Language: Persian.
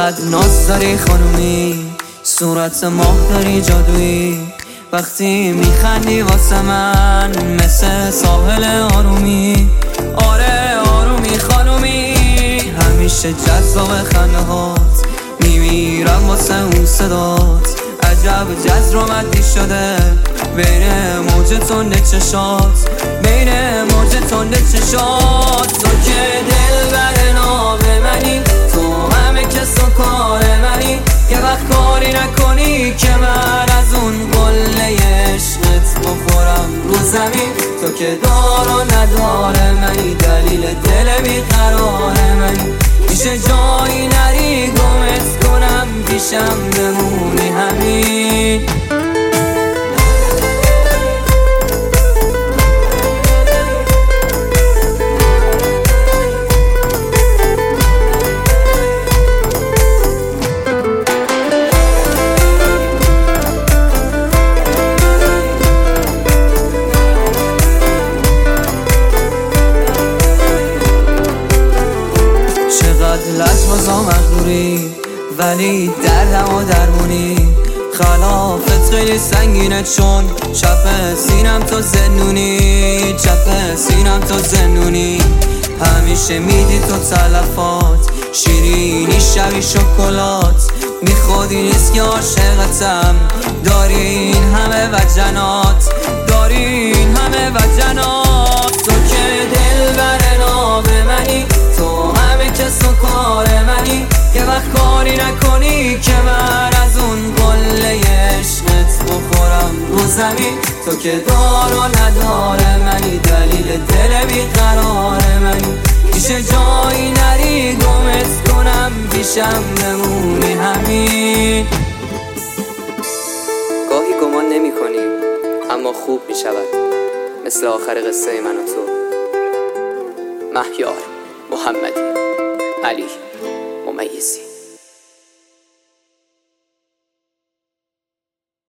چقدر ناز داری خانومی، صورت ماه داری جادویی، وقتی میخندی واسه من مثل ساحل آرومی. آره آرومی خانومی، همیشه جذاب خنده هات، میمیرم واسه اون صدات. عجب جذرمتی شده بین موج تند چشات، بین موج تند چشات. تو که دلبر ناب منی، تو همه کس و کار منی، یه وقت کاری نکنی که من از اون قله عشقت بخورم رو زمین. تو که دار و ندار منی، دلیل دل بیقرار منی، میشه جایی نری گمت کنم، پیشم بمونی همین. لجبازا مغروری ولی دردم و درمونی، خلافت خیلی سنگینه چون چپ سینم تو زندونی، چپ سینم تو زندونی. همیشه میدی تو تلفات، شیرینی شبی شکلات، بی خودی نیست که عاشقتم، داری این همه وجنات، داری این همه وجنات. تو که دلبر ناب منی، تو همه کس و کار منی، یه وقت کاری نکنی که من از اون قله عشقت بخورم رو زمین. تو که دار و ندار منی، دلیل دل بیقرار منی، میشه جایی نری گمت کنم، پیشم بمونی همین. گاهی گمان نمی کنیم اما خوب می شود، مثل آخر قصه من و تو. مهیار محمدی، علی ممیزی.